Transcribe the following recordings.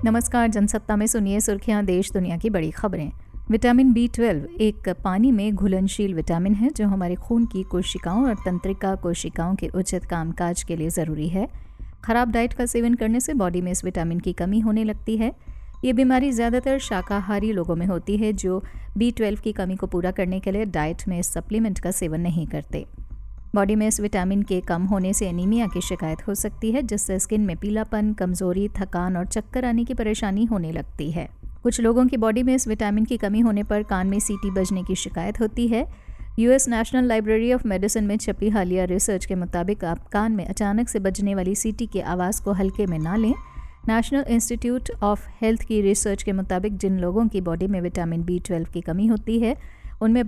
नमस्कार, जनसत्ता में सुनिए सुर्खियां देश दुनिया की बड़ी खबरें। विटामिन B12 एक पानी में घुलनशील विटामिन है जो हमारे खून की कोशिकाओं और तंत्रिका कोशिकाओं के उचित कामकाज के लिए ज़रूरी है। खराब डाइट का सेवन करने से बॉडी में इस विटामिन की कमी होने लगती है। ये बीमारी ज़्यादातर शाकाहारी लोगों में होती है जो B12 की कमी को पूरा करने के लिए डाइट में इस सप्लीमेंट का सेवन नहीं करते। बॉडी में इस विटामिन के कम होने से एनीमिया की शिकायत हो सकती है, जिससे स्किन में पीलापन, कमजोरी, थकान और चक्कर आने की परेशानी होने लगती है। कुछ लोगों की बॉडी में इस विटामिन की कमी होने पर कान में सीटी बजने की शिकायत होती है। US national library of medicine में छपी हालिया रिसर्च के मुताबिक आप कान में अचानक से बजने वाली सीटी की आवाज़ को हल्के में ना लें। नेशनल इंस्टीट्यूट ऑफ हेल्थ की रिसर्च के मुताबिक जिन लोगों की बॉडी में विटामिन B12 की कमी होती है उनमें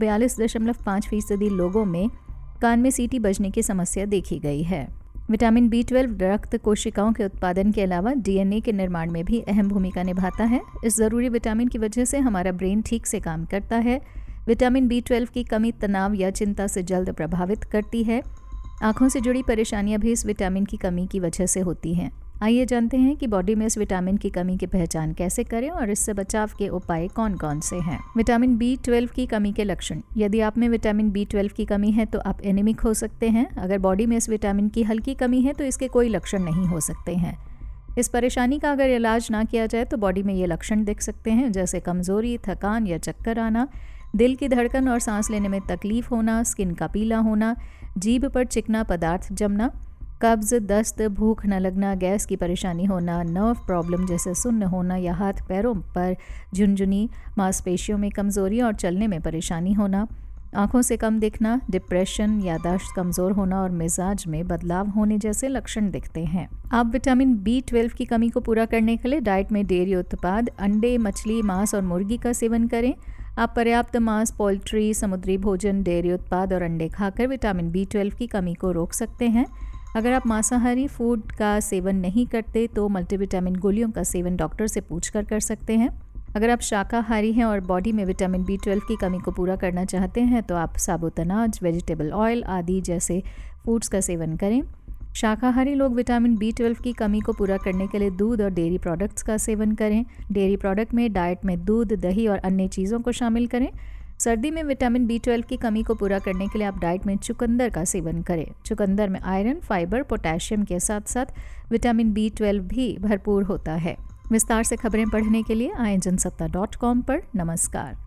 42.5% लोगों में कान में सीटी बजने की समस्या देखी गई है। विटामिन B12 रक्त कोशिकाओं के उत्पादन के अलावा DNA के निर्माण में भी अहम भूमिका निभाता है। इस ज़रूरी विटामिन की वजह से हमारा ब्रेन ठीक से काम करता है। विटामिन B12 की कमी तनाव या चिंता से जल्द प्रभावित करती है। आँखों से जुड़ी परेशानियां भी इस विटामिन की कमी की वजह से होती हैं। आइए जानते हैं कि बॉडी में इस विटामिन की कमी की पहचान कैसे करें और इससे बचाव के उपाय कौन कौन से हैं। विटामिन B12 की कमी के लक्षण। यदि आप में विटामिन B12 की कमी है तो आप एनीमिक हो सकते हैं। अगर बॉडी में इस विटामिन की हल्की कमी है तो इसके कोई लक्षण नहीं हो सकते हैं। इस परेशानी का अगर इलाज ना किया जाए तो बॉडी में ये लक्षण दिख सकते हैं, जैसे कमजोरी, थकान या चक्कर आना, दिल की धड़कन और सांस लेने में तकलीफ होना, स्किन का पीला होना, जीभ पर चिकना पदार्थ जमना, कब्ज, दस्त, भूख न लगना, गैस की परेशानी होना, नर्व प्रॉब्लम जैसे सुन्न होना या हाथ पैरों पर झुनझुनी, मांसपेशियों में कमजोरी और चलने में परेशानी होना, आंखों से कम दिखना, डिप्रेशन, याददाश्त कमज़ोर होना और मिजाज में बदलाव होने जैसे लक्षण दिखते हैं। आप विटामिन B12 की कमी को पूरा करने के लिए डाइट में डेयरी उत्पाद, अंडे, मछली, मांस और मुर्गी का सेवन करें। आप पर्याप्त मांस, पोल्ट्री, समुद्री भोजन, डेयरी उत्पाद और अंडे खाकर विटामिन B12 की कमी को रोक सकते हैं। अगर आप मांसाहारी फूड का सेवन नहीं करते तो मल्टीविटामिन गोलियों का सेवन डॉक्टर से पूछकर कर सकते हैं। अगर आप शाकाहारी हैं और बॉडी में विटामिन B12 की कमी को पूरा करना चाहते हैं तो आप साबुत अनाज, वेजिटेबल ऑयल आदि जैसे फूड्स का सेवन करें। शाकाहारी लोग विटामिन B12 की कमी को पूरा करने के लिए दूध और डेयरी प्रोडक्ट्स का सेवन करें। डेयरी प्रोडक्ट में डाइट में दूध, दही और अन्य चीज़ों को शामिल करें। सर्दी में विटामिन B12 की कमी को पूरा करने के लिए आप डाइट में चुकंदर का सेवन करें। चुकंदर में आयरन, फाइबर, पोटेशियम के साथ साथ विटामिन B12 भी भरपूर होता है। विस्तार से खबरें पढ़ने के लिए आएं जनसत्ता.com पर। नमस्कार।